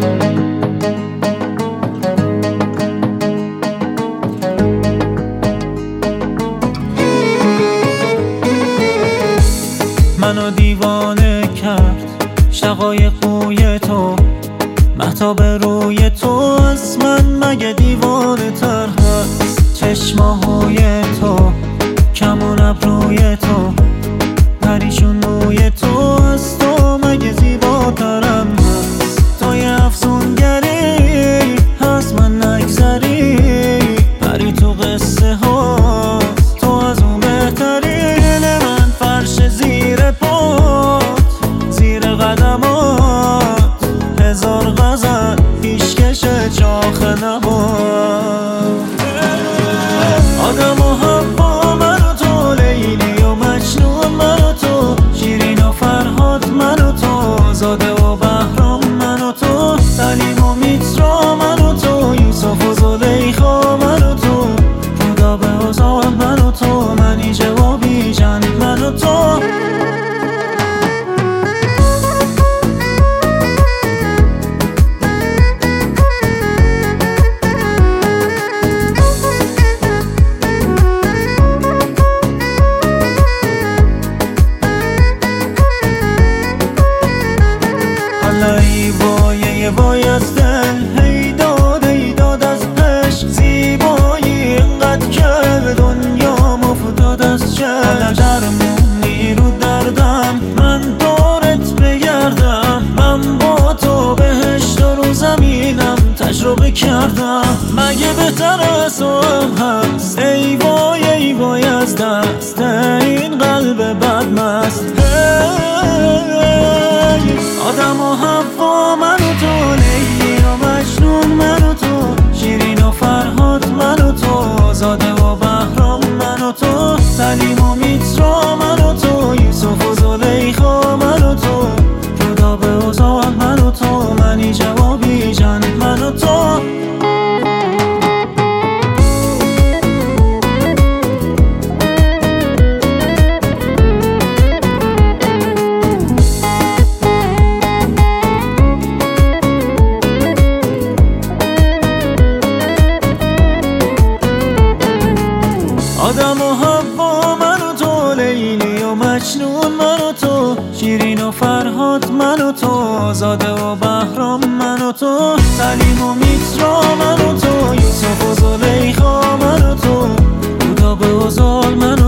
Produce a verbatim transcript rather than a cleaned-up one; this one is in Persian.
منو دیوانه کرد شقایق بوی تو، مهتاب روی تو، از من مگه دیوانه تر هست؟ چشماهای تو، کمون ابروی تو، پریشون موی تو، از تو مگه زیباترم هست؟ تو یه افسونگری هست من نگذری، پری تو قصه ها تو از اون بهتری. دل من فرش زیر پات، زیر قدمات، هزار غزل پیشکش چاخ نبات. آدم و حوا من و تو، لیلی و مجنون من و تو، شیرین و فرهاد من و تو، زاده و بهرام من و تو، سلیم و میترا من و تو، یوسف و زلیخا من و تو، خدا به اوزان من و تو، منی جوابی جن من و تو. ای وای ای وای از دل، هی داد ای داد از عشق، زیبایی اینقدر که دنیا مفتاد از چشم. درمونی رو دردم، من دارت بگردم، من با تو بهشت رو زمینم تجربه کردم، مگه بهتر از تو هم هست؟ ای وای ای وای از دست این قلب بدمست. آدم و حوا من و تو، لیلی و مجنون من و تو، شیرین و فرهاد من و تو، زاده و بهرام من و تو، سلیم و میترا من و تو، یوسف و زلیخا من و تو، خدا به اوزان من و تو، منی جوابی جن من و تو. آدم و حوا من و تو، لیلی و مجنون من و تو، شیرین و فرهاد من و تو، زاده و بهرام من و تو، سلیم و میترا من و تو، یوسف و زلیخا من و تو، خدا به اوزال من و